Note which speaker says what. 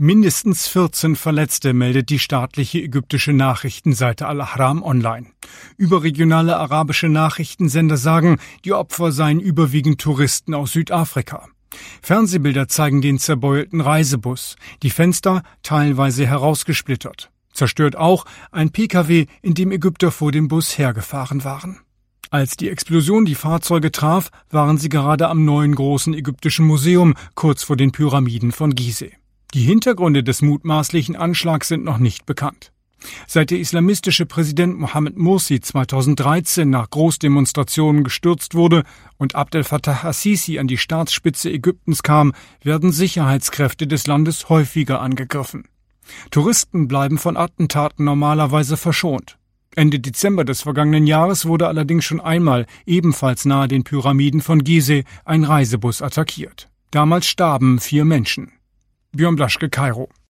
Speaker 1: Mindestens 14 Verletzte meldet die staatliche ägyptische Nachrichtenseite Al-Ahram online. Überregionale arabische Nachrichtensender sagen, die Opfer seien überwiegend Touristen aus Südafrika. Fernsehbilder zeigen den zerbeulten Reisebus, die Fenster teilweise herausgesplittert. Zerstört auch ein Pkw, in dem Ägypter vor dem Bus hergefahren waren. Als die Explosion die Fahrzeuge traf, waren sie gerade am neuen großen ägyptischen Museum, kurz vor den Pyramiden von Gizeh. Die Hintergründe des mutmaßlichen Anschlags sind noch nicht bekannt. Seit der islamistische Präsident Mohammed Mursi 2013 nach Großdemonstrationen gestürzt wurde und Abdel Fattah al-Sisi an die Staatsspitze Ägyptens kam, werden Sicherheitskräfte des Landes häufiger angegriffen. Touristen bleiben von Attentaten normalerweise verschont. Ende Dezember des vergangenen Jahres wurde allerdings schon einmal, ebenfalls nahe den Pyramiden von Gizeh, ein Reisebus attackiert. Damals starben 4 Menschen. Björn Blaschke, Kairo.